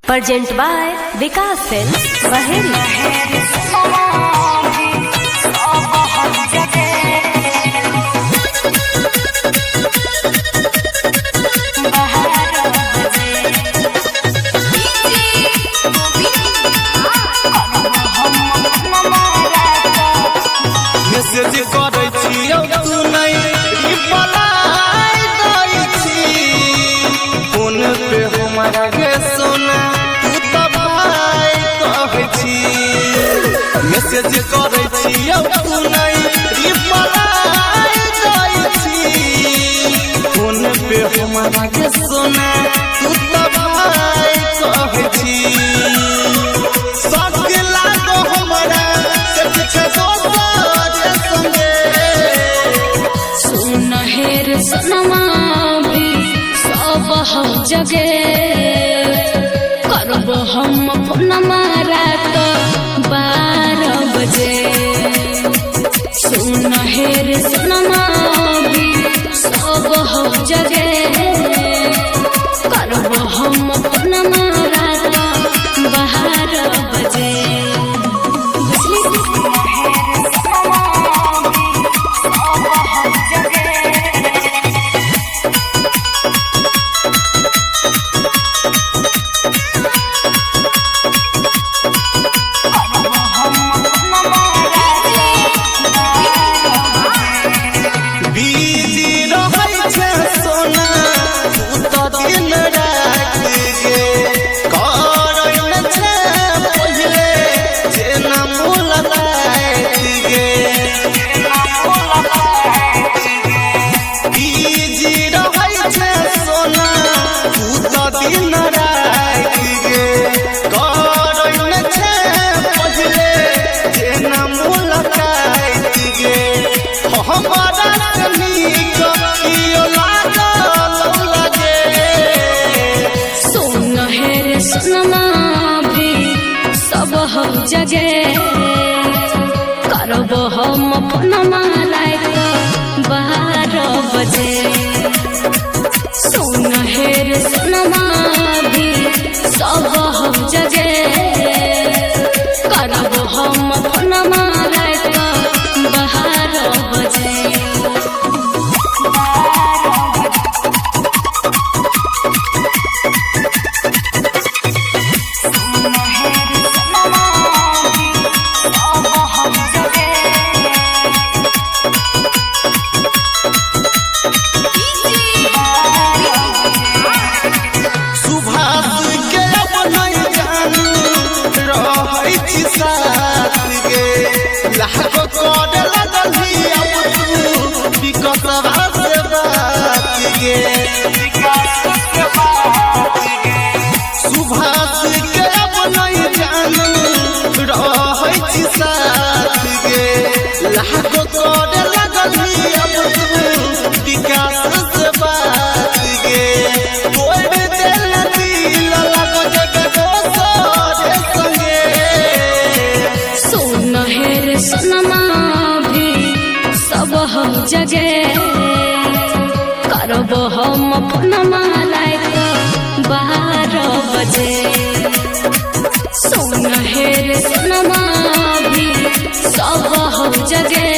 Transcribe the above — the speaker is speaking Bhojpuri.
Present by Vikas Films, Baheri. Message करै छियौ तू नहीं रिप्लाई दै छी फोन पे हमरा के सोना तू त भाई कहै छी मैसेज करै छियौ तू नहीं रिप्लाई दै छी फोन पे हमरा के सोना तू त भाई कहै छी सनमा भी सब जगे करब हम फोनमा रात 12 बजे सुन हेर सनमा भी सब जगे करब हम फोनमा रात 12 बजे जगे करब हम फोनमा रात 12 बजे सुन हेर सनमा भी सब जगे करब हम फोनमा रात 12 बजे जगे करब हम फोनमा रात 12 बजे सुन हेर सनमा भी सब जगे